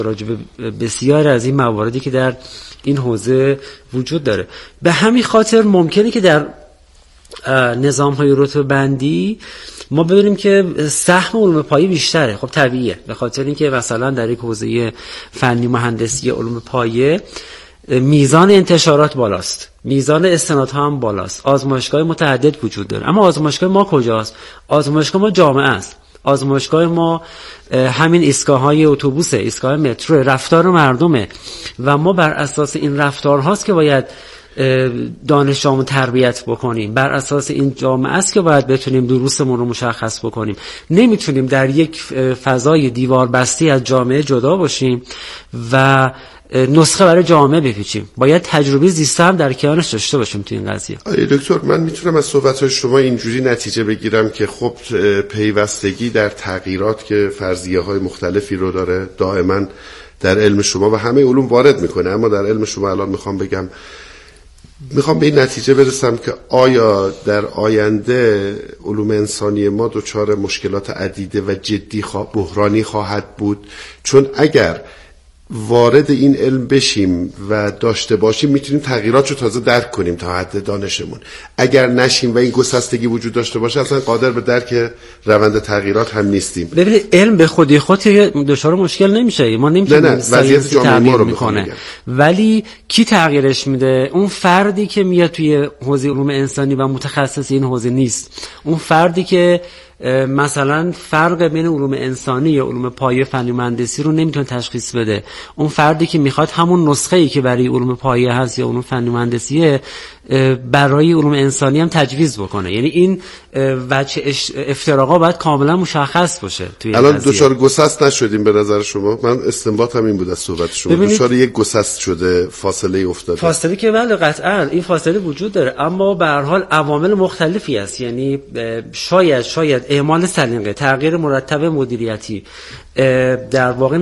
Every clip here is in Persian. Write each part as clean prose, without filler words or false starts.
راجع به بسیار از این مواردی که در این حوزه وجود داره. به همین خاطر ممکنه که در نظام‌های رتبه بندی ما ببینیم که سهم علوم پایه بیشتره. خب طبیعیه، به خاطر اینکه مثلا در یک حوزه فنی مهندسی علوم پایه میزان انتشارات بالاست، میزان استنادها هم بالاست، آزمایشگاه متعدد وجود داره. اما آزمایشگاه ما کجاست؟ آزمایشگاه ما جامعه است. آزمایشگاه ما همین ایستگاه‌های اتوبوسه، ایستگاه مترو، رفتار مردمه و ما بر اساس این رفتارهاست که باید دانشجوامون تربیت بکنیم. بر اساس این جامعه است که باید بتونیم دروسمون رو مشخص بکنیم. نمیتونیم در یک فضای دیوار بستی از جامعه جدا باشیم و نسخه برای جامعه بپیچیم. باید تجربه زیسته هم در کنارش داشته باشیم تو این قضیه. دکتر، من میتونم از صحبت‌های شما اینجوری نتیجه بگیرم که خب پیوستگی در تغییرات که فرضیه‌های مختلفی رو داره دائما در علم شما و همه علوم وارد میکنه، اما در علم شما الان میخوام به این نتیجه برسم که آیا در آینده علوم انسانی ما دچار مشکلات عدیده و جدی بحرانی خواهد بود؟ چون اگر وارد این علم بشیم و داشته باشیم میتونیم تغییرات رو تازه درک کنیم تا حد دانشمون. اگر نشیم و این گسستگی وجود داشته باشه اصلا قادر به درک روند تغییرات هم نیستیم. ببینید علم به خودی خود دچار مشکل نمیشه، ما نمیتونیم وضعیت جامعه ما رو میکنه، ولی کی تغییرش میده؟ اون فردی که میاد توی حوزه علوم انسانی و متخصص این حوزه نیست. اون فردی که مثلا فرق بین علوم انسانی یا علوم پایه فنی مهندسی رو نمیتونه تشخیص بده. اون فردی که میخواد همون نسخه‌ای که برای علوم پایه هست یا علوم فنی مهندسیه برای علوم انسانی هم تجویز بکنه. یعنی این وجه افتراقا باید کاملا مشخص باشه توی الان دچار گسست نشدیم به نظر شما؟ من استنباطم این بود از صحبت شما، دچار یک گسست شده، فاصله افتاده. فاصله که بله قطعا این فاصله وجود داره، اما به هر حال عوامل مختلفی هست. یعنی شاید اعمال سلیقه، تغییر مرتب مدیریتی، در واقع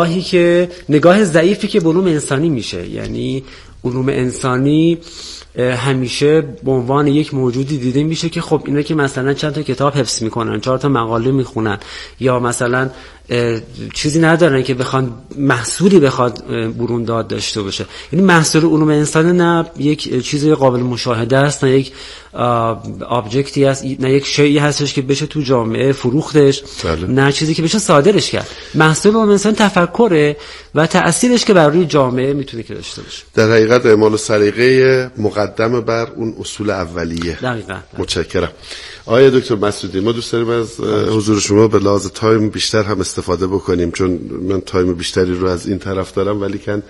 نگاه ضعیفی که به علوم انسانی میشه. یعنی علوم انسانی همیشه به عنوان یک موجودی دیده میشه که خب اینا که مثلا چند تا کتاب حفظ میکنن، 4 تا مقاله میخونن، یا مثلا چیزی ندارن که بخوان محصولی بخواد برون داد داشته باشه. یعنی محصول علوم انسانی نه یک چیزی قابل مشاهده است، نه یک آبجکتی است، نه یک شیئی هستش که بشه تو جامعه فروختش، نه چیزی که بشه صادرش کرد. محصول علوم انسانی تفکره و تأثیرش که بر روی جامعه میتونه که داشته باشه. در حقیقت اعمال سلیقه مقدم بر اون اصول اولیه. دقیقاً. متشکرم. آقای دکتر مسعودی، ما دوست داریم از حضور شما به لحاظ تایم بیشتر هم استفاده بکنیم، چون من تایم بیشتری رو از این طرف دارم، ولی کن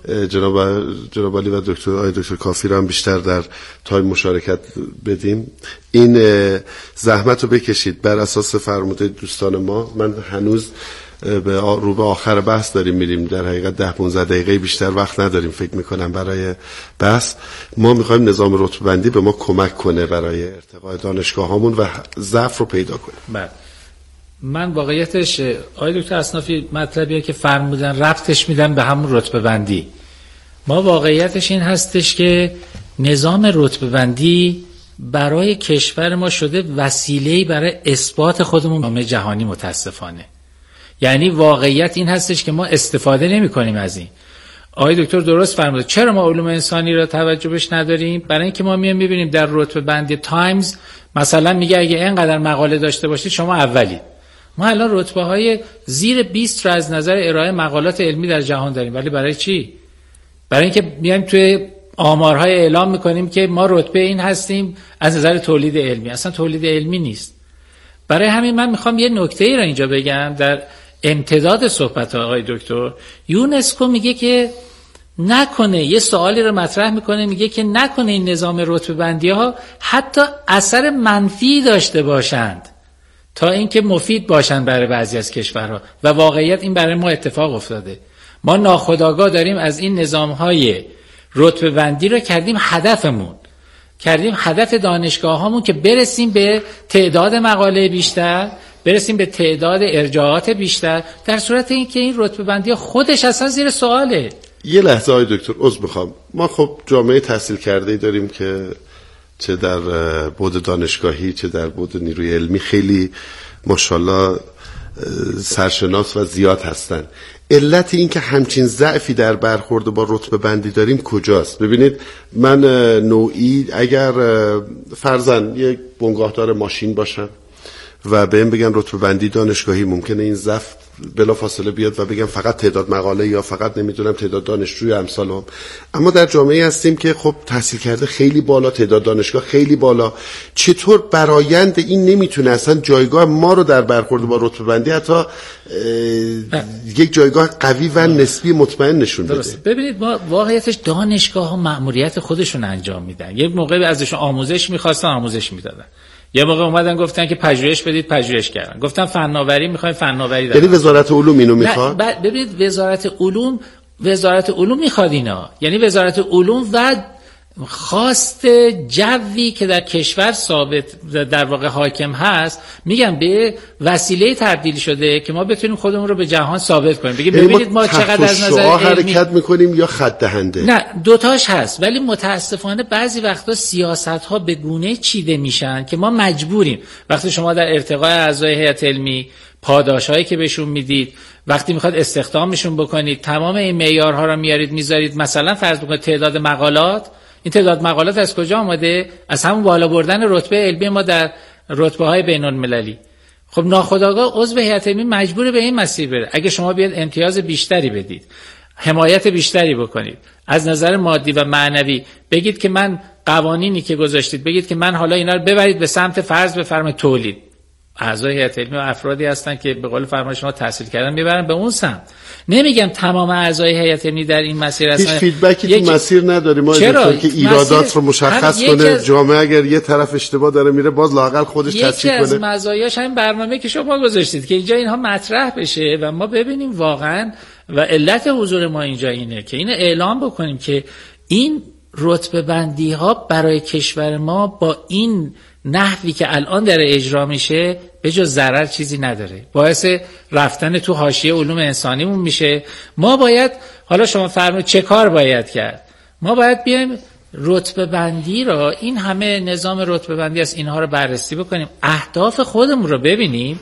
جناب علی و آقای دکتر کافی رو هم بیشتر در تایم مشارکت بدیم. این زحمت رو بکشید بر اساس فرموده دوستان ما. من هنوز به آخر بحث داریم میریم، در حقیقت 10-15 دقیقه بیشتر وقت نداریم فکر میکنم برای بحث. ما میخوایم نظام رتبه بندی به ما کمک کنه برای ارتقاء دانشگاه هامون و ضعف رو پیدا کنه. بله، من واقعیتش آقای دکتر اصنافی مطلبیه که فرمودن ربطش میدن به همون رتبه بندی. ما واقعیتش این هستش که نظام رتبه بندی برای کشور ما شده وسیله‌ای برای اثبات خودمون جامعه جهانی. متاسفانه یعنی واقعیت این هستش که ما استفاده نمی کنیم از این. آقای دکتر درست فرموده. چرا ما علوم انسانی را توجه بهش نداریم؟ برای اینکه ما میبینیم در رتبه بندی تایمز مثلا میگه اگه اینقدر مقاله داشته باشید شما اولی. ما الان رتبه های زیر 20 را از نظر ارائه مقالات علمی در جهان داریم، ولی برای چی؟ برای اینکه میایم توی آمارهای اعلام میکنیم که ما رتبه این هستیم از نظر تولید علمی. اصلا تولید علمی نیست. برای همین من میخوام یه نکته‌ای را اینجا بگم در امتداد صحبت آقای دکتر. یونسکو میگه که نکنه، یه سوالی رو مطرح میکنه، میگه که نکنه این نظام رتبه بندی ها حتی اثر منفی داشته باشند تا اینکه مفید باشند برای بعضی از کشورها. و واقعیت این برای ما اتفاق افتاده. ما ناخودآگاه داریم از این نظام های رتبه بندی رو کردیم هدفمون، کردیم هدف دانشگاه هامون که برسیم به تعداد مقاله بیشتر، برسیم به تعداد ارجاعات بیشتر، در صورت اینکه این رتبه بندی خودش اصلا زیر سواله. یه لحظه آقای دکتر عذر میخوام. ما خب جامعه تحصیل کرده‌ای داریم که چه در بعد دانشگاهی چه در بعد نیروی علمی خیلی ماشاءالله سرشناس و زیاد هستن. علت این که همچین ضعفی در برخورد با رتبه بندی داریم کجاست؟ ببینید من نوعی اگر فرضاً یک بنگاهدار ماشین باشم و بهم بگن رتبه بندی دانشگاهی، ممکنه این ضعف بلا فاصله بیاد و بگم فقط تعداد مقاله یا فقط نمیدونم تعداد دانشجوی امثال هم. اما در جامعه هستیم که خب تحصیل کرده خیلی بالا، تعداد دانشگاه خیلی بالا. چطور برآیند این نمیتونه اصلا جایگاه ما رو در برخورد با رتبه بندی حتی یک جایگاه قوی و نسبی مطمئن نشون بده؟ ببینید ما واقعیتش دانشگاه ها مأموریت خودشون انجام میدن. یک موقعی ازشون آموزش می‌خواستن، آموزش میدادن. یه موقع اومدن گفتن که پژوهش بدید، پژوهش کردن. گفتن فناوری می‌خوایم، فناوری دادن. یعنی وزارت علوم اینو می‌خواد؟ ببینید وزارت علوم می‌خواد اینا. یعنی وزارت علوم و خواست جوی که در کشور ثابت در واقع حاکم هست، میگم به وسیله تبدیل شده که ما بتونیم خودمون رو به جهان ثابت کنیم. بگید ببینید ما چقدر از نظر حرکت میکنیم یا خط دهنده. نه دوتاش هست، ولی متاسفانه بعضی وقتا سیاست‌ها به گونه چیده میشن که ما مجبوریم. وقتی شما در ارتقای اعضای هیئت علمی پاداشایی که بهشون میدید، وقتی میخواد استخدامشون بکنید، تمام این معیارها رو میارید میذارید. مثلا فرض بکنید تعداد مقالات، این تعداد مقالات از کجا آمده؟ از همون بالا بردن رتبه علمی ما در رتبه‌های بین‌المللی. خب ناخودآگاه عضو هیئت علمی مجبور به این مسیر بره. اگه شما بیاد امتیاز بیشتری بدید، حمایت بیشتری بکنید از نظر مادی و معنوی، بگید که من قوانینی که گذاشتید، بگید که من حالا اینا رو ببرید به سمت فرض بفرمایید تولید. اعضای هیئت علمی و افرادی هستن که به قول فرمان شما تحصیل کردن میبرن به اون سمت. نمیگم تمام اعضای هیئت علمی در این مسیر هستن. هیچ فیدبکی تو مسیر نداریم ما، که ایرادات رو مشخص کنه. جامعه اگر یه طرف اشتباه داره میره باز لااقل خودش تصحیح کنه. یکی از مزایاش همین برنامه که شما گذاشتید که اینجا اینها مطرح بشه و ما ببینیم واقعا، و علت حضور ما اینجا اینه که اینو اعلام بکنیم که این رتبه بندی ها برای کشور ما با این نحوی که الان داره اجرا میشه به جز ضرر چیزی نداره، باعث رفتن تو حاشیه علوم انسانیمون میشه. ما باید، حالا شما فرمایید چه کار باید کرد؟ ما باید بیایم رتبه بندی را، این همه نظام رتبه بندی است، اینها رو بررسی بکنیم، اهداف خودمون رو ببینیم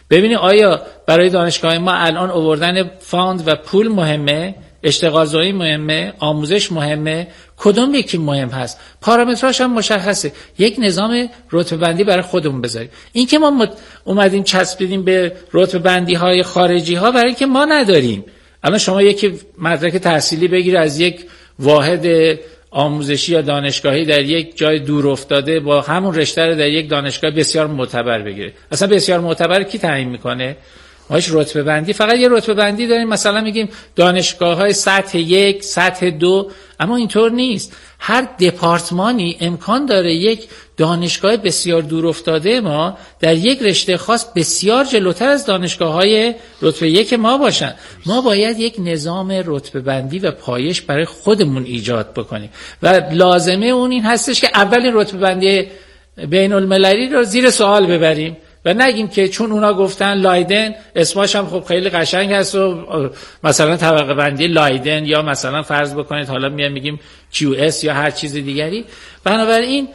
آیا برای دانشگاه ما الان آوردن فاند و پول مهمه، اشتغال زایی مهمه، آموزش مهمه، کدوم یکی مهم هست؟ پارامترهاش هم مشخصه. یک نظام رتبه بندی برای خودمون بذاریم. این که ما اومدیم چسبیدیم به رتبه بندی های خارجی ها برای اینکه ما نداریم. الان شما یکی مدرک تحصیلی بگیر از یک واحد آموزشی یا دانشگاهی در یک جای دور افتاده، با همون رشته رو در یک دانشگاه بسیار معتبر بگیره. اصلا بسیار معتبر کی تعیین میکنه؟ ماش رتبه بندی، فقط یه رتبه بندی داریم، مثلا میگیم دانشگاه‌های سطح 1، سطح 2، اما اینطور نیست. هر دپارتمانی امکان داره یک دانشگاه بسیار دور افتاده ما در یک رشته خاص بسیار جلوتر از دانشگاه‌های رتبه 1 ما باشن. ما باید یک نظام رتبه بندی و پایش برای خودمون ایجاد بکنیم و لازمه اون این هستش که اولین رتبه بندی بین‌المللی رو زیر سوال ببریم و نگیم که چون اونا گفتن لایدن، اسمش هم خب خیلی قشنگ هست و مثلا طبقه بندی لایدن، یا مثلا فرض بکنید حالا میگیم QS یا هر چیز دیگری. بنابراین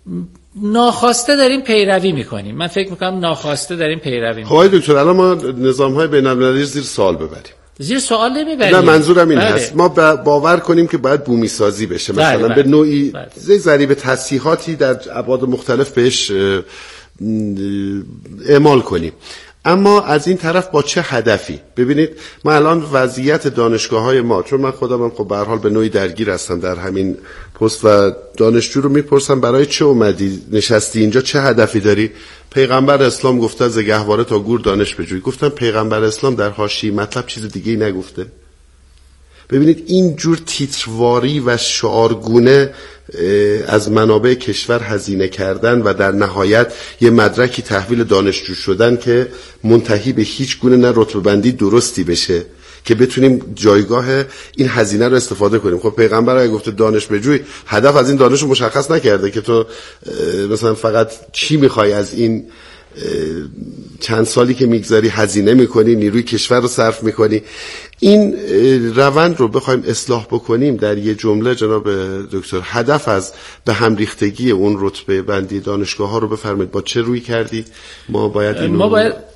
ناخواسته داریم پیروی میکنیم. من فکر میکنم ناخواسته داریم پیروی میکنیم. خب دکتر الان ما نظام‌های بین‌المللی زیر سوال ببریم. زیر سوال نمیبریم. نه منظورم این هست ما باور کنیم که باید بومی سازی بشه، مثلا به نوعی ضریب تصحیحاتی در ابعاد مختلف بهش اعمال کنیم، اما از این طرف با چه هدفی؟ ببینید ما الان وضعیت دانشگاه‌های ما، چون من خودم خب به هر حال به نوعی درگیر هستم در همین پست و دانشجو رو میپرسم برای چه اومدی نشستی اینجا، چه هدفی داری؟ پیغمبر اسلام گفته ز گهواره تا گور دانش بجوی. گفتم پیغمبر اسلام در حاشیه مطلب چیز دیگه‌ای نگفته. ببینید این جور تیترواری و شعارگونه از منابع کشور هزینه کردن و در نهایت یه مدرکی تحویل دانشجو شدن که منتهی به هیچ گونه نه رتبه بندی درستی بشه که بتونیم جایگاه این هزینه رو استفاده کنیم. خب پیغمبر اگه گفته دانش بجوی، هدف از این دانش رو مشخص نکرده که تو مثلا فقط چی میخوای از این چند سالی که میگذاری هزینه میکنی، نیروی کشور رو صرف میکنی. این روند رو بخوایم اصلاح بکنیم در یه جمله جناب دکتر، هدف از به هم ریختگی اون رتبه بندی دانشگاه ها رو بفرمایید با چه روی کردی؟ ما باید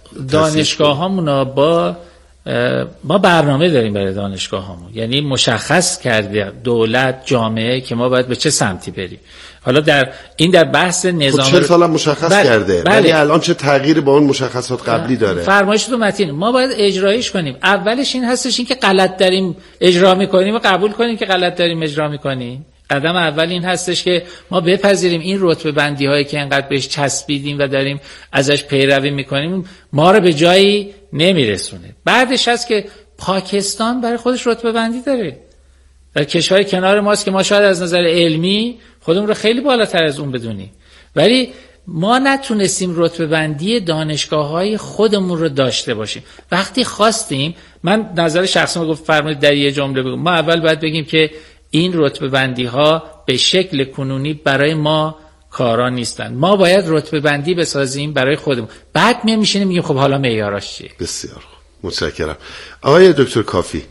دانشگاهامون با ما برنامه داریم برای دانشگاهامون، یعنی مشخص کرده دولت جامعه که ما باید به چه سمتی بریم. حالا در بحث نظام 40 سال هم مشخص کرده، ولی الان چه تغییری با اون مشخصات قبلی داره؟ فرمایش تو متین ما باید اجرایش کنیم. اولش این هستش این که غلط داریم اجرا میکنیم و قبول کنیم که غلط داریم اجرا میکنیم. قدم اول این هستش که ما بپذیریم این رتبه بندی هایی که انقدر بهش چسبیدیم و داریم ازش پیروی میکنیم ما رو به جایی نمیرسونه. بعدش هست که پاکستان برای خودش رتبه بندی داره، در کشور کنار ماست که ما شاید از نظر علمی خودمون رو خیلی بالاتر از اون بدونیم، ولی ما نتونستیم رتبه بندی دانشگاه‌های خودمون رو داشته باشیم. وقتی خواستیم، من نظر شخصی گفت فرمایید در یه جمله بگم، ما اول باید بگیم که این رتبه بندی ها به شکل کنونی برای ما کارا نیستن، ما باید رتبه بندی بسازیم برای خودمون، بعد میشینیم میگیم خب حالا معیاراش چیه. بسیار خوب، متشکرم. آقای دکتر کافی،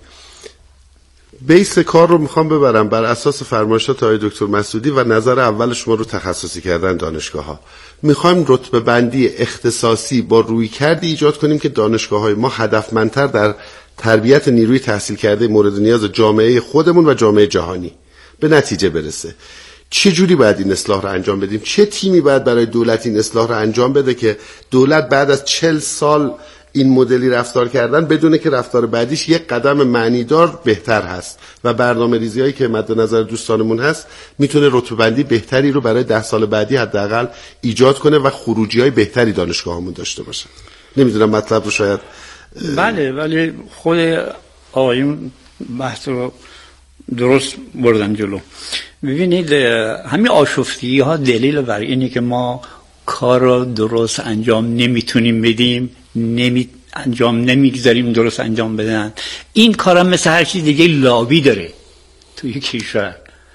بیس کار رو میخوام ببرم بر اساس فرمایشات آقای دکتر مسعودی و نظر اول شما رو تخصصی کردن دانشگاه ها. میخوایم رتبه بندی اختصاصی با رویکردی ایجاد کنیم که دانشگاه های ما هدفمندتر در تربیت نیروی تحصیل کرده مورد نیاز جامعه خودمون و جامعه جهانی به نتیجه برسه. چه جوری باید این اصلاح رو انجام بدیم؟ چه تیمی باید برای دولت این اصلاح رو انجام بده که دولت بعد از 40 سال این مدلی رفتار کردن بدونه که رفتار بعدیش یک قدم معنیدار بهتر هست و برنامه ریزی هایی که مد نظر دوستانمون هست میتونه رتبه بندی بهتری رو برای 10 سال بعدی حداقل ایجاد کنه و خروجی های بهتری دانشگاهمون داشته باشه. نمیدونم مطلب رو شاید بله، ولی خود آقایون بحث رو درست بردن جلو. ببینید همین آشفتگی ها دلیل بر اینه که ما کار رو درست انجام نمیتونیم بدیم، انجام نمیگذاریم درست انجام بدن. این کارا مثل هر چیز دیگه لابی داره توی کشور،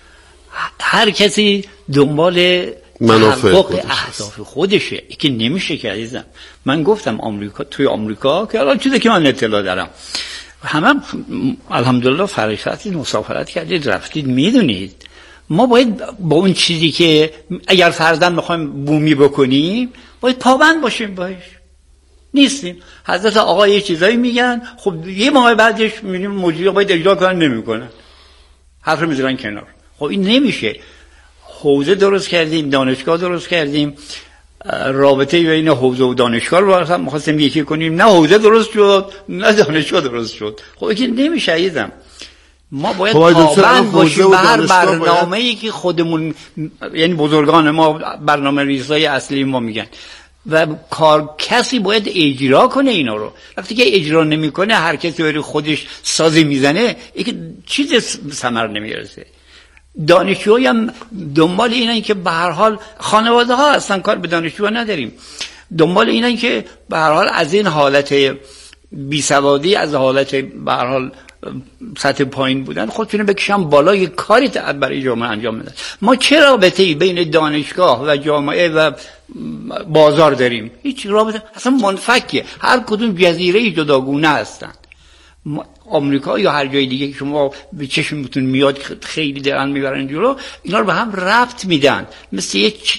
هر کسی دنبال تحقق اهداف خودشه، که نمیشه که عزیزم. من گفتم توی آمریکا که الان چیزی که من اطلاع دارم همه الحمدلله فرشتید مسافرت کردید رفتید، میدونید ما باید با اون چیزی که اگر فرضاً میخوایم بومی بکنیم باید پابند باشیم باش. نیستیم. حضرت آقا یه چیزایی میگن، خب یه ماه بعدش میبینیم موجودی باید اجرا کنن نمیکنن، حرف رو میذارن کنار. خب این نمیشه. حوزه درست کردیم، دانشگاه درست کردیم، رابطه بین حوزه و دانشگاه رو می‌خواستیم یکی کنیم، نه حوزه درست شد نه دانشگاه درست شد. خب این نمیشه عزیزم. ما باید پابند باشیم به هر برنامه‌ای که خودمون، یعنی بزرگان ما برنامه ریزای اصلی ما میگن، و کسی باید اجرا کنه اینا رو. وقتی که اجرا نمیکنه هر کسی بری خودش سازی میزنه، این چیز ثمر نمیرسه. دانشجوها هم دنبال اینن که به هر حال، خانواده ها اصلا کار به دانشجوها نداریم، دنبال اینن که به هر حال از این حالت بیسوادی، از حالت به هر حال سطح پایین بودن خودشونو بکشن بالا، یه کاری برای جامعه انجام بدن. ما چه رابطه‌ای بین دانشگاه و جامعه و بازار داریم؟ هیچ رابطه، اصلا منفکه. هر کدوم جزیره جداگونه هستن. آمریکا یا هر جای دیگه که شما به چشمتون میاد خیلی دارن میبرن جلو، اینا رو به هم ربط میدن، مثل یک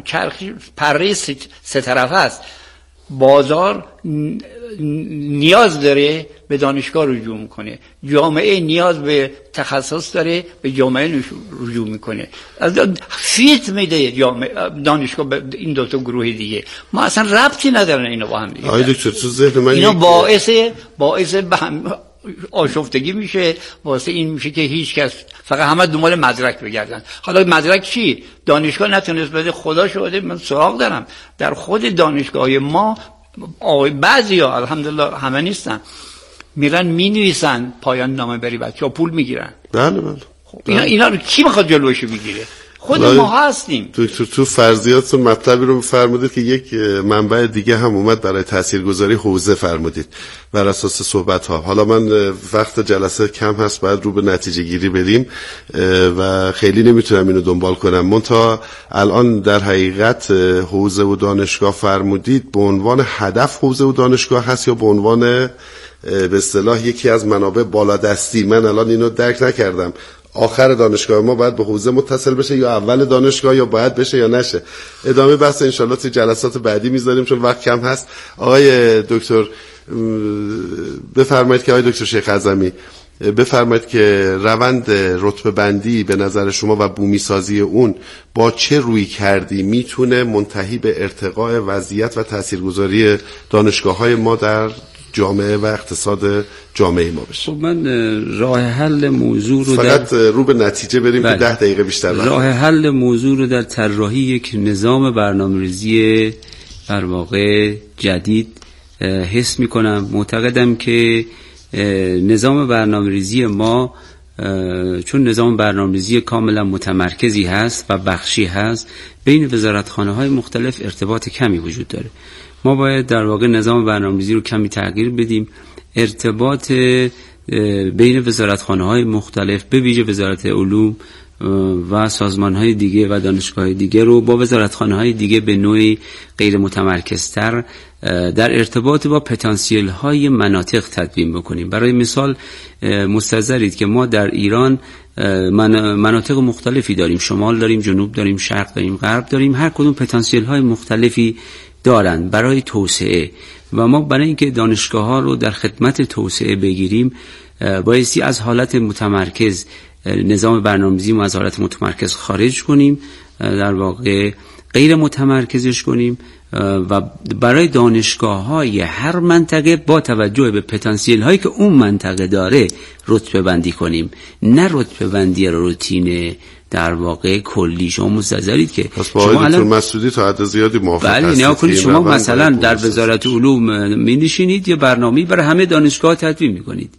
پره سه طرفه است. بازار نیاز داره به دانشگاه رجوع میکنه، جامعه نیاز به تخصص داره به جامعه رجوع میکنه، فیت میده دانشگاه به این دو تا گروه دیگه. ما اصلا ربطی ندارن اینا با هم دیگه. آقای دکتر تو ذهن من اینا باعث آشفتگی میشه، واسه این میشه که هیچ کس فقط همه دنبال مدرک بگردن. حالا مدرک چی؟ دانشگاه نتونست بده، خدا شده من سراغ دارم در خود دانشگاه ما بعضیا الحمدلله همه نیستن، میرن مینویسن پایان نامه بری بچه‌ها پول میگیرن. بله بله. خب اینا رو کی میخواد جلوشو بگیره؟ خود ما هستیم. تو فرضیاتتون مطلبی رو فرمودید که یک منبع دیگه هم اومد برای تاثیرگذاری حوزه فرمودید بر اساس صحبت ها. حالا من وقت جلسه کم هست، باید رو به نتیجه گیری بریم و خیلی نمیتونم اینو دنبال کنم. منتها الان در حقیقت حوزه و دانشگاه فرمودید به عنوان هدف حوزه و دانشگاه هست یا به عنوان به اصطلاح یکی از منابع بالادستی؟ من الان اینو درک نکردم. آخر دانشگاه ما باید به حوزه متصل بشه یا اول دانشگاه، یا باید بشه یا نشه. ادامه بحث انشالله توی جلسات بعدی میذاریم چون وقت کم هست. آقای دکتر بفرمایید که آقای دکتر شیخ اعظمی بفرمایید که روند رتبه بندی به نظر شما و بومی سازی اون با چه روی کردی میتونه منتهی به ارتقاء وضعیت و تاثیرگذاری دانشگاه‌های ما در جامعه و اقتصاد جامعه ما بشه؟ خب من راه حل موضوع رو فقط رو به نتیجه بریم که 10 دقیقه بیشتر راه حل موضوع رو در طراحی یک نظام برنامه‌ریزی در واقع جدید حس می‌کنم. معتقدم که نظام برنامه‌ریزی ما چون نظام برنامه‌ریزی کاملا متمرکزی هست و بخشی هست، بین وزارتخانه‌های مختلف ارتباط کمی وجود داره. ما باید در واقع نظام برنامه‌ریزی رو کمی تغییر بدیم. ارتباط بین وزارتخانه‌های مختلف به ویژه وزارت علوم و سازمان‌های دیگه و دانشگاه‌های دیگه رو با وزارتخانه‌های دیگه به نوعی غیر متمرکزتر در ارتباط با پتانسیل‌های مناطق تدوین بکنیم. برای مثال مستحضرید که ما در ایران مناطق مختلفی داریم، شمال داریم، جنوب داریم، شرق داریم، غرب داریم، هر کدوم پتانسیل‌های مختلفی دارن برای توسعه و ما برای اینکه دانشگاه‌ها رو در خدمت توسعه بگیریم بایستی از حالت متمرکز نظام برنامه‌ریزی ما از حالت متمرکز خارج کنیم، در واقع غیر متمرکزش کنیم و برای دانشگاه‌های هر منطقه با توجه به پتانسیل هایی که اون منطقه داره رتبه بندی کنیم، نه رتبه بندی روتین در واقع کلی. شما مستحضرید که شما الان مسعودی تا حد زیادی موافق هستید. بله، نه شما مثلا در وزارت علوم می‌نشینید یه برنامه‌ای برای همه دانشگاه تدوین می‌کنید.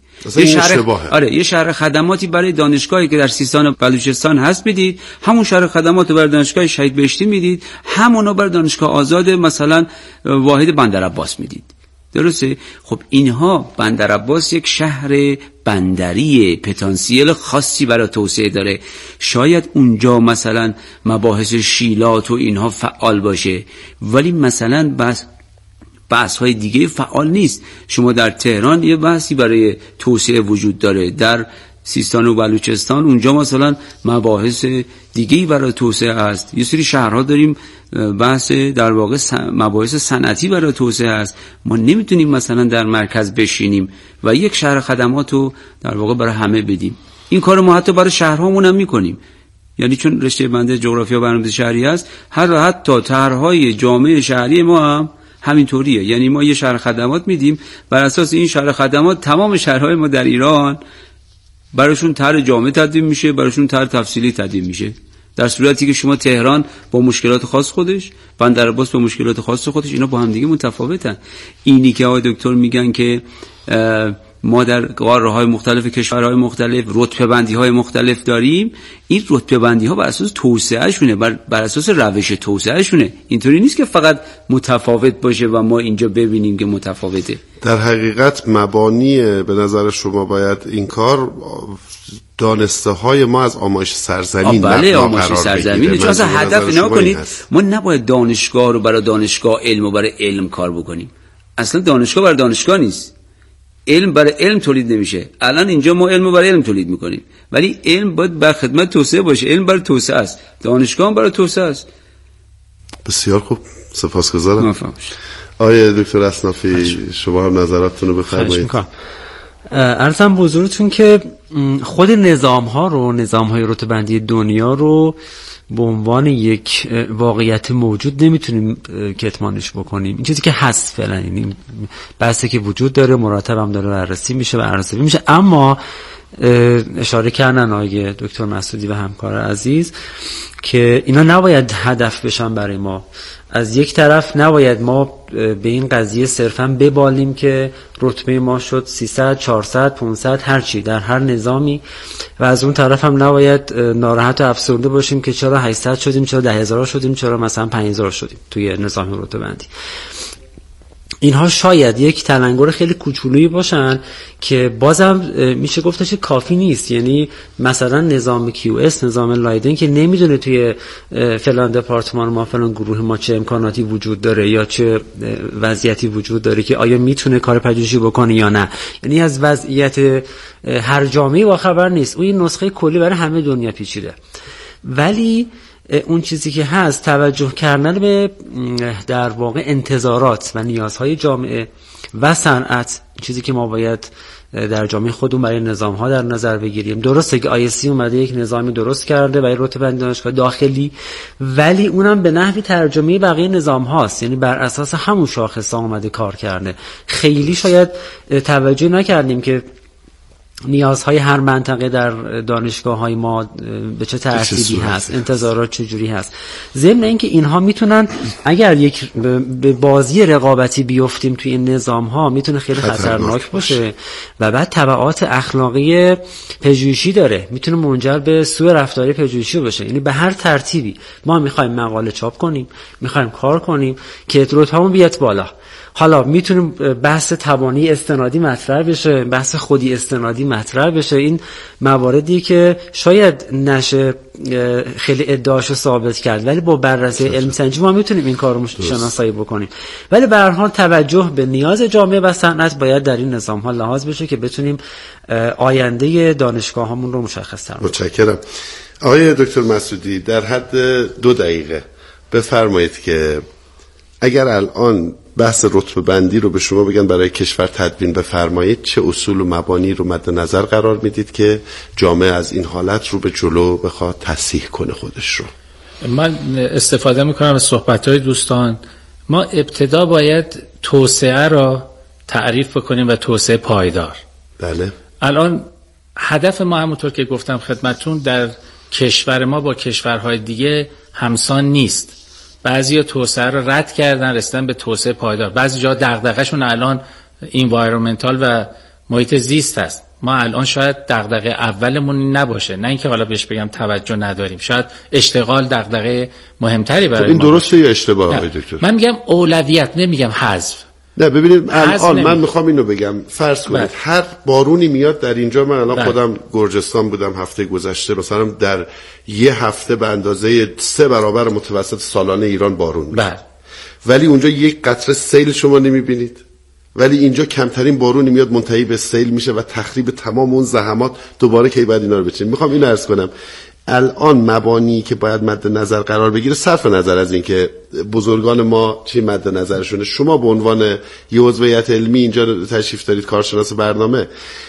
یه شهر خدماتی برای دانشگاهی که در سیستان و بلوچستان هست میدید، همون شهر خدمات رو برای دانشگاه شهید بهشتی میدید، همونو برای دانشگاه آزاد مثلا واحد بندرعباس میدید. درسته؟ خب اینها بندرعباس یک شهر بندری پتانسیل خاصی برای توسعه داره، شاید اونجا مثلا مباحث شیلات و اینها فعال باشه، ولی مثلا بحث های دیگه فعال نیست. شما در تهران یه بحثی برای توسعه وجود داره، در سیستان و بلوچستان اونجا مثلا مباحث دیگه‌ای برای توسعه هست. یه سری شهرها داریم بحث در واقع مباحث صنعتی برای توسعه هست. ما نمیتونیم مثلا در مرکز بشینیم و یک شهر خدمات رو در واقع برای همه بدیم. این کار ما حتی برای شهرهامون هم میکنیم، یعنی چون رشته بنده جغرافیا و برنامه‌ریزی شهری هست، حتی طرح‌های جامعه شهری ما هم همینطوریه. یعنی ما یه شهر خدمات میدیم، بر اساس این شهر خدمات تمام شهرهای ما در ایران براشون طرح جامع تدوین میشه، براشون طرح تفصیلی تدوین میشه، در صورتی که شما تهران با مشکلات خاص خودش، بندرعباس با مشکلات خاص خودش، اینا با هم دیگه متفاوتن. اینی که آقای دکتر میگن که ما در قاره‌های مختلف کشورهای مختلف رتبه بندی‌های مختلف داریم، این رتبه بندی‌ها بر اساس توسعه‌شونه، بر اساس روش توسعه‌شونه. اینطوری نیست که فقط متفاوت باشه و ما اینجا ببینیم که متفاوته. در حقیقت مبانی به نظر شما باید این کار دانسته‌های ما از آمایش سرزمین بله، آمایش سرزمین. چون اصلا هدف نکنید ما نباید دانشگاه رو برای دانشگاه، علم رو برای علم کار بکنیم. اصلا دانشگاه برای دانشگاه نیست، علم برای علم تولید نمیشه. الان اینجا ما علم برای علم تولید میکنیم، ولی علم باید بر خدمت توسعه باشه. علم برای توسعه است، دانشگاه هم برای توسعه است. بسیار خوب، سپاسگزارم. آقای دکتر اصنافی شما هم نظراتتون رو بفرمایید. عرضم به حضورتون که خود نظام‌های رتبه‌بندی دنیا رو به عنوان یک واقعیت موجود نمیتونیم کتمانش بکنیم. این چیزی که هست فعلا، این بحثی که وجود داره، مرتب هم داره بررسی میشه و ارزیابی میشه. اما اشاره کردن آقای دکتر مسعودی و همکار عزیز که اینا نباید هدف بشن برای ما. از یک طرف نباید ما به این قضیه صرفا ببالیم که رتبه ما شد 300 400 500 هر چی در هر نظامی، و از اون طرف هم نباید ناراحت و افسرده باشیم که چرا 800 شدیم، چرا 10000 شدیم، چرا مثلا 5000 شدیم توی نظام رتبه بندی. اینها شاید یک تلنگر خیلی کوچولویی باشن که بازم میشه گفتش که کافی نیست. یعنی مثلا نظام QS، نظام لایدن که نمیدونه توی فلان دپارتمان ما، فلان گروه ما چه امکاناتی وجود داره یا چه وضعیتی وجود داره که آیا میتونه کار پژوهشی بکنه یا نه. یعنی از وضعیت هر جامعه با خبر نیست. اون نسخه کلی برای همه دنیا پیچیده. ولی اون چیزی که هست توجه کردن به در واقع انتظارات و نیازهای جامعه و صنعت، چیزی که ما باید در جامعه خودمون برای نظام‌ها در نظر بگیریم. درسته که ISC اومده یک نظامی درست کرده برای رتبه‌بندی دانشگاه داخلی، ولی اونم به نحوی ترجمه بقیه نظام هاست، یعنی بر اساس همون شاخص‌ها اومده کار کرده. خیلی شاید توجه نکردیم که نیازهای هر منطقه در دانشگاه‌های ما به چه ترتیبی هست، انتظارات چجوری هست. ضمن اینکه اینها میتونن اگر یک به بازی رقابتی بیفتیم توی این نظام‌ها میتونه خیلی خطرناک باشه و بعد تبعات اخلاقی پژوهشی داره، میتونه منجر به سوء رفتاری پژوهشی بشه. یعنی به هر ترتیبی ما میخوایم مقاله چاپ کنیم، میخوایم کار کنیم که رتبه‌مون بیاد بالا. حالا میتونیم بحث تبانی استنادی مطرح بشه، بحث خودی استنادی مطرح بشه. این مواردی که شاید نشه خیلی ادعاشو ثابت کرد، ولی با بررسی علم سنجی ما میتونیم این کارو شناسایی بکنیم. ولی به هر حال توجه به نیاز جامعه و صنعت باید در این نظام ها لحاظ بشه که بتونیم آینده دانشگاه هامون رو مشخص کنیم. متشکرم. آقای دکتر مسعودی، در حد 2 دقیقه بفرمایید که اگر الان بحث رتبه بندی رو به شما بگن برای کشور تدوین بفرمایید، چه اصول و مبانی رو مد نظر قرار میدید که جامعه از این حالت رو به جلو بخواد تصحیح کنه خودش رو؟ من استفاده میکنم از صحبت‌های دوستان. ما ابتدا باید توسعه را تعریف بکنیم و توسعه پایدار. بله. الان هدف ما همونطور که گفتم خدمتون در کشور ما با کشورهای دیگه همسان نیست. بعضیا توسعه رو رد کردن، رسیدن به توسعه پایدار. بعضی جا دغدغه‌شون الان انوایرمنتال و محیط زیست هست. ما الان شاید دغدغه اولمون نباشه، نه اینکه حالا بهش بگم توجه نداریم، شاید اشتغال دغدغه مهمتری برای این ما. این درسته یا اشتباهه آقای دکتر؟ من میگم اولویت، نمیگم حذف. نه ببینید الان من میخوام اینو بگم، فرض کنید هر بارونی میاد در اینجا، من الان خودم گرجستان بودم هفته گذشته، مثلا در یه هفته به اندازه 3 برابر متوسط سالانه ایران بارون میاد، ولی اونجا یک قطره سیل شما نمیبینید. ولی اینجا کمترین بارونی میاد منتهی به سیل میشه و تخریب تمام اون زحمات. دوباره کی بعد اینا رو بچینیم. میخوام اینو عرض کنم، الان مبانی که باید مد نظر قرار بگیره، صرف نظر از این که بزرگان ما چی مد نظرشونه، شما به عنوان یه عضو هیئت علمی اینجا تشریف دارید، کارشناس برنامه،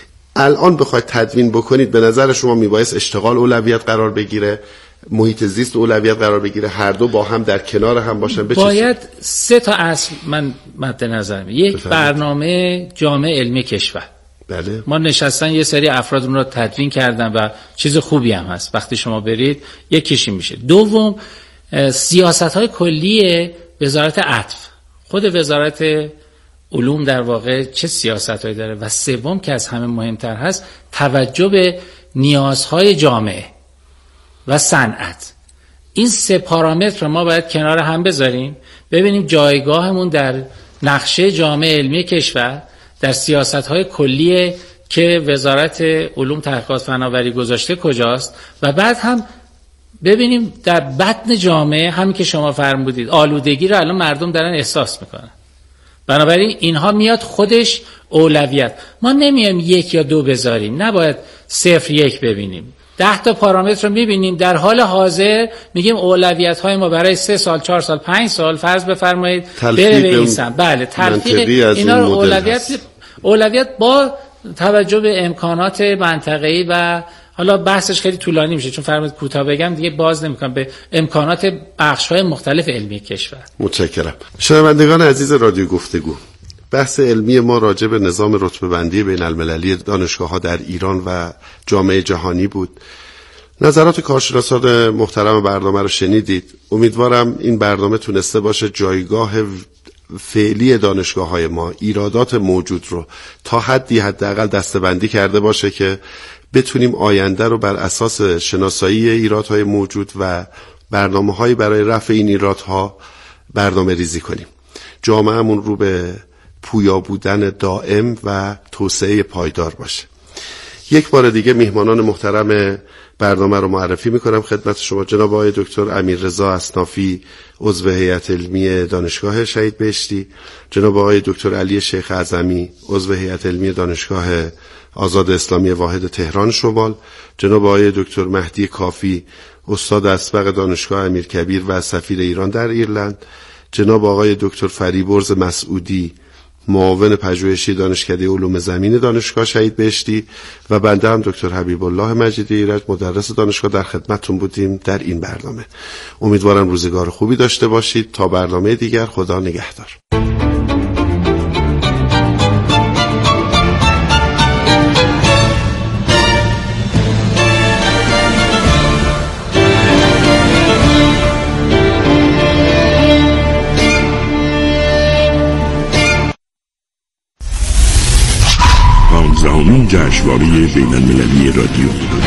الان بخواید تدوین بکنید، به نظر شما میبایست اشتغال اولویت قرار بگیره، محیط زیست اولویت قرار بگیره، هر دو با هم در کنار هم باشن؟ باید 3 تا اصل من مد نظرم. یک، برنامه جامع علمی کشور. بله. ما نشستن یه سری افراد اون رو تدوین کردن و چیز خوبی هم هست، وقتی شما برید یکیشی میشه. دوم، سیاست‌های کلی وزارت عطف، خود وزارت علوم در واقع چه سیاست‌هایی داره. و سوم که از همه مهمتر هست، توجه به نیازهای جامعه و صنعت. این 3 پارامتر رو ما باید کنار هم بذاریم، ببینیم جایگاهمون در نقشه جامع علمی کشور، در سیاست‌های کلی که وزارت علوم تحقیقات فناوری گذاشته کجاست، و بعد هم ببینیم در بطن جامعه، همین که شما فرمودید آلودگی رو الان مردم دارن احساس میکنن، بنابراین اینها میاد خودش اولویت. ما نمیایم 1 یا 2 بذاریم، نباید 0 1 ببینیم. 10 تا پارامتر رو میبینیم، در حال حاضر میگیم اولویت های ما برای 3 سال 4 سال 5 سال فرض بفرمایید بنویسن. بله، تلفیق اینا رو اولویت با توجه به امکانات منطقه‌ای و حالا بحثش خیلی طولانی میشه چون فرمودید کوتاه بگم دیگه باز نمیکنم، به امکانات بخش‌های مختلف علمی کشور. متشکرم. شنوندگان عزیز رادیو گفتگو، بحث علمی ما راجع به نظام رتبه‌بندی بین المللی دانشگاه‌ها در ایران و جامعه جهانی بود. نظرات کارشناسان محترم برنامه رو شنیدید. امیدوارم این برنامه تونسته باشه جایگاه فعلی دانشگاه‌های ما، ایرادات موجود رو تا حدی حداقل دسته‌بندی کرده باشه که بتونیم آینده رو بر اساس شناسایی ایرادهای موجود و برنامه‌هایی برای رفع این ایرادها برنامه ریزی کنیم. جامعهمون رو به پویا بودن دائم و توسعه پایدار باشه. یک بار دیگه میهمانان محترم برنامه رو معرفی میکنم خدمت شما. جناب آقای دکتر امیررضا اصنافی، عضو هیئت علمی دانشگاه شهید بهشتی، جناب آقای دکتر علی شیخ اعظمی، عضو هیئت علمی دانشگاه آزاد اسلامی واحد تهران شمال، جناب آقای دکتر مهدی کافی، استاد اسبق دانشگاه امیرکبیر و سفیر ایران در ایرلند، جناب آقای دکتر فریبرز مسعودی، معاون پژوهشی دانشکده علوم زمین دانشگاه شهید بهشتی، و بنده هم دکتر حبیب الله مجیدی ایرج، مدرس دانشگاه، در خدمتتون بودیم در این برنامه. امیدوارم روزگار خوبی داشته باشید. تا برنامه دیگر، خدا نگهدار. جشنواره بین‌المللی رادیو.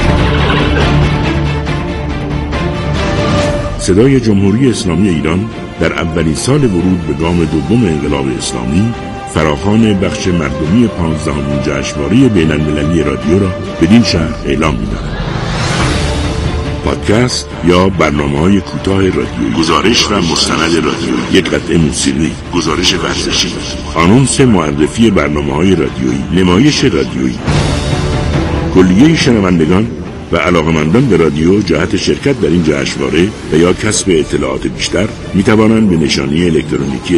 صدای جمهوری اسلامی ایران در اولین سال ورود به گام دوم انقلاب اسلامی فراخوان بخش مردمی 15مین جشنواره بین‌المللی رادیو را بدین شهر اعلام می‌دارد. پادکست یا برنامه‌های کوتاه رادیویی، گزارش و مستند رادیویی، یک قطعه موسیقی، گزارش ورزشی، آنونس معرفی برنامه‌های رادیویی، نمایش رادیویی. کلیه شنوندگان و علاقمندان به رادیو جهت شرکت در این جشنواره و یا کسب اطلاعات بیشتر می توانند به نشانی الکترونیکی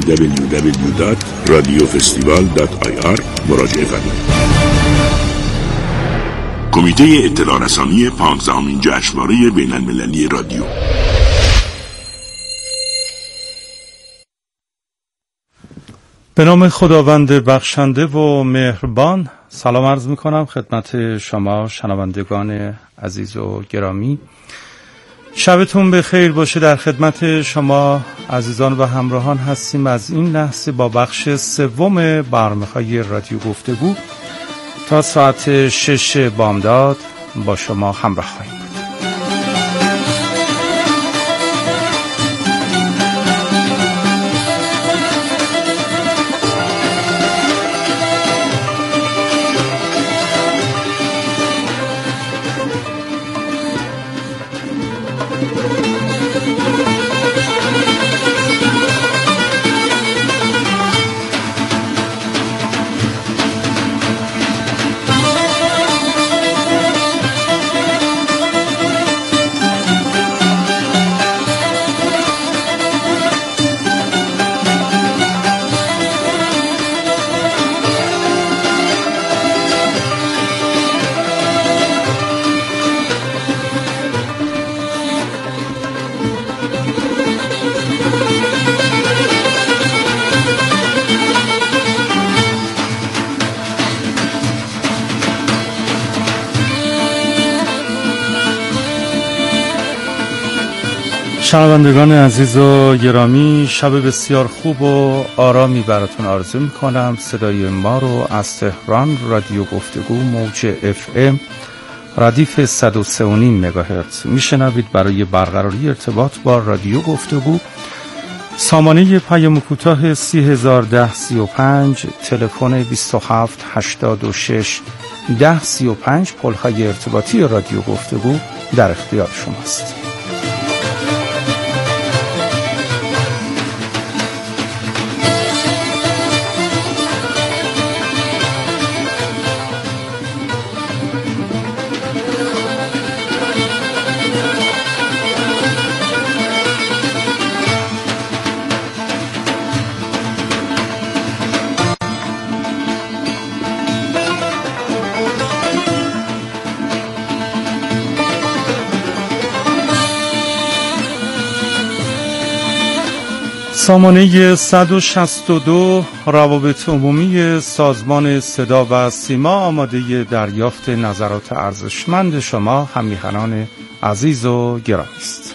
www.radiofestival.ir مراجعه فرمایند. کمیته اطلاع رسانی 15مین جشنواره بین‌المللی رادیو. به نام خداوند بخشنده و مهربان، سلام عرض می کنم خدمت شما شنوندگان عزیز و گرامی. شبتون به خیر باشه. در خدمت شما عزیزان و همراهان هستیم از این لحظه با بخش سوم برنامه‌های رادیو گفتگو. تا ساعت 6 بامداد با شما همراه خواهیم بود. شنوندگان عزیز و گرامی، شب بسیار خوب و آرامی براتون آرزو میکنم. صدای ما رو از تهران رادیو گفتگو موج FM ردیف 103.5 مگاهرتز میشنوید. برای برقراری ارتباط با رادیو گفتگو سامانه پیام کوتاه 301035، تلفن 2786 1035 پل‌های ارتباطی رادیو گفتگو در اختیار شماست. سامانه 162 روابط عمومی سازمان صدا و سیما آماده دریافت نظرات ارزشمند شما همیهنان عزیز و گرامی است.